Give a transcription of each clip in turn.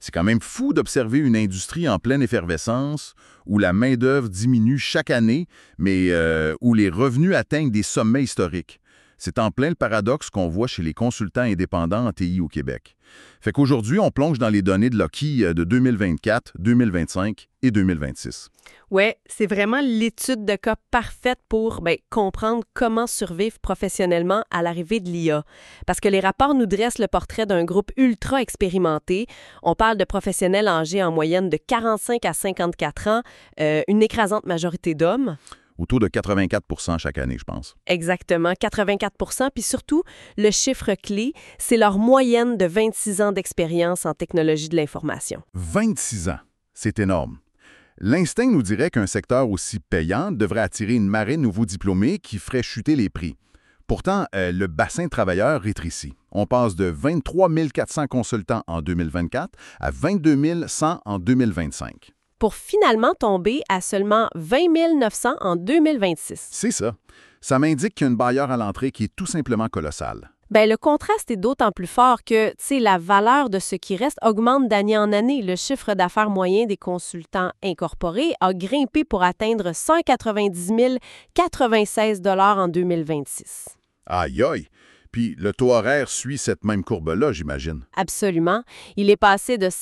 C'est quand même fou d'observer une industrie en pleine effervescence, où la main-d'œuvre diminue chaque année, mais où les revenus atteignent des sommets historiques. C'est en plein le paradoxe qu'on voit chez les consultants indépendants en TI au Québec. Fait qu'aujourd'hui, on plonge dans les données de Lockheed de 2024, 2025 et 2026. Ouais, c'est vraiment l'étude de cas parfaite pour comprendre comment survivre professionnellement à l'arrivée de l'IA. Parce que les rapports nous dressent le portrait d'un groupe ultra expérimenté. On parle de professionnels âgés en moyenne de 45 à 54 ans, une écrasante majorité d'hommes. Autour de 84 chaque année, je pense. Exactement, 84 puis surtout, le chiffre clé, c'est leur moyenne de 26 ans d'expérience en technologie de l'information. 26 ans, c'est énorme. L'instinct nous dirait qu'un secteur aussi payant devrait attirer une marée de nouveaux diplômés qui ferait chuter les prix. Pourtant, le bassin de travailleurs rétrécit. On passe de 23 400 consultants en 2024 à 22 100 en 2025. Pour finalement tomber à seulement 20 900 en 2026. C'est ça. Ça m'indique qu'il y a une barrière à l'entrée qui est tout simplement colossale. Le contraste est d'autant plus fort que, la valeur de ce qui reste augmente d'année en année. Le chiffre d'affaires moyen des consultants incorporés a grimpé pour atteindre 190 096 $ en 2026. Aïe aïe! Puis le taux horaire suit cette même courbe-là, j'imagine. Absolument. Il est passé de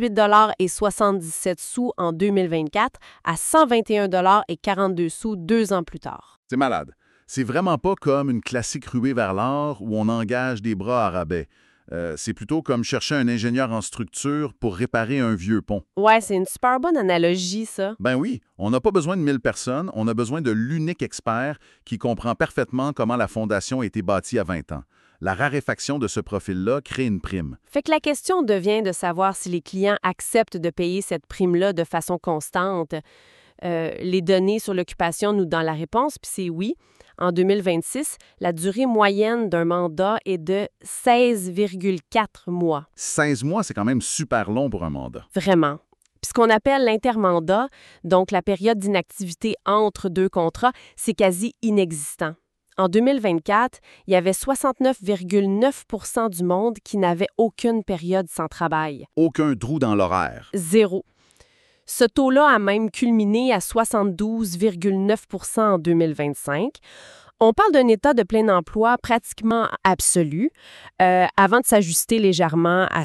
118,77 $ en 2024 à 121,42 $ 2 ans plus tard. C'est malade. C'est vraiment pas comme une classique ruée vers l'or où on engage des bras à rabais. C'est plutôt comme chercher un ingénieur en structure pour réparer un vieux pont. Ouais, c'est une super bonne analogie, ça. Ben oui, on n'a pas besoin de 1000 personnes, on a besoin de l'unique expert qui comprend parfaitement comment la fondation a été bâtie à 20 ans. La raréfaction de ce profil-là crée une prime. Fait que la question devient de savoir si les clients acceptent de payer cette prime-là de façon constante. Les données sur l'occupation nous donnent la réponse, puis c'est oui. En 2026, la durée moyenne d'un mandat est de 16,4 mois. 16 mois, c'est quand même super long pour un mandat. Vraiment. Puis ce qu'on appelle l'intermandat, donc la période d'inactivité entre deux contrats, c'est quasi inexistant. En 2024, il y avait 69,9 % du monde qui n'avait aucune période sans travail. Aucun trou dans l'horaire. Zéro. Ce taux-là a même culminé à 72,9 % en 2025. On parle d'un état de plein emploi pratiquement absolu, avant de s'ajuster légèrement à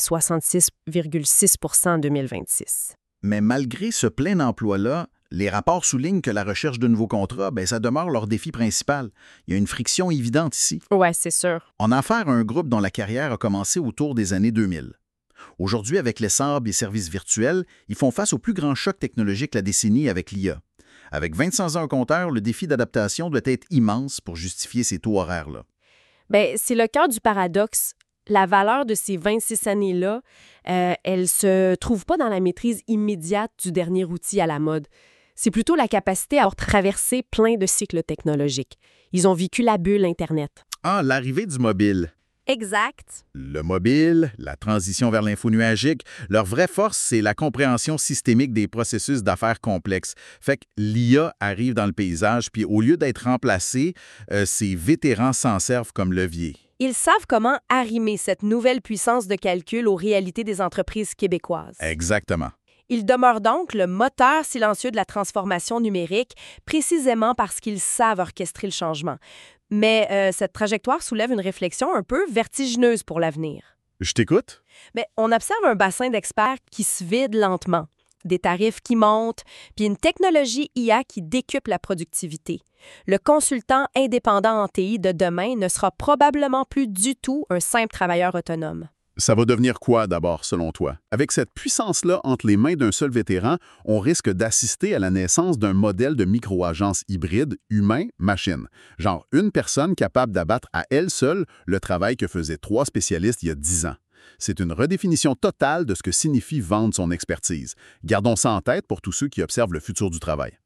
66,6 % en 2026. Mais malgré ce plein emploi-là, les rapports soulignent que la recherche de nouveaux contrats, ça demeure leur défi principal. Il y a une friction évidente ici. Ouais, c'est sûr. On a affaire à un groupe dont la carrière a commencé autour des années 2000. Aujourd'hui, avec l'essor des services virtuels, ils font face au plus grand choc technologique de la décennie avec l'IA. Avec 25 ans au compteur, le défi d'adaptation doit être immense pour justifier ces taux horaires-là. C'est le cœur du paradoxe. La valeur de ces 26 années-là, elle se trouve pas dans la maîtrise immédiate du dernier outil à la mode. C'est plutôt la capacité à avoir traversé plein de cycles technologiques. Ils ont vécu la bulle Internet. Ah, l'arrivée du mobile. Exact. Le mobile, la transition vers l'info nuagique, leur vraie force, c'est la compréhension systémique des processus d'affaires complexes. Fait que l'IA arrive dans le paysage, puis au lieu d'être remplacé, ces vétérans s'en servent comme levier. Ils savent comment arrimer cette nouvelle puissance de calcul aux réalités des entreprises québécoises. Exactement. Ils demeurent donc le moteur silencieux de la transformation numérique, précisément parce qu'ils savent orchestrer le changement. Mais cette trajectoire soulève une réflexion un peu vertigineuse pour l'avenir. Je t'écoute? On observe un bassin d'experts qui se vide lentement, des tarifs qui montent, puis une technologie IA qui décuple la productivité. Le consultant indépendant en TI de demain ne sera probablement plus du tout un simple travailleur autonome. Ça va devenir quoi d'abord, selon toi? Avec cette puissance-là entre les mains d'un seul vétéran, on risque d'assister à la naissance d'un modèle de micro-agence hybride humain-machine. Genre une personne capable d'abattre à elle seule le travail que faisaient 3 spécialistes il y a 10 ans. C'est une redéfinition totale de ce que signifie vendre son expertise. Gardons ça en tête pour tous ceux qui observent le futur du travail.